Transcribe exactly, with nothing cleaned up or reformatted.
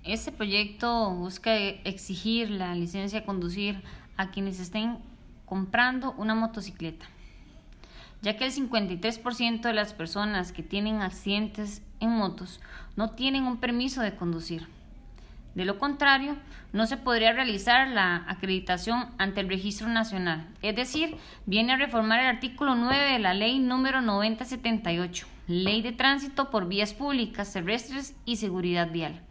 Este proyecto busca exigir la licencia de conducir a quienes estén comprando una motocicleta, ya que el cincuenta y tres por ciento de las personas que tienen accidentes en motos no tienen un permiso de conducir. De lo contrario, no se podría realizar la acreditación ante el Registro Nacional, es decir, viene a reformar el artículo nueve de la Ley número noventa setenta y ocho, Ley de Tránsito por Vías Públicas, Terrestres y Seguridad Vial.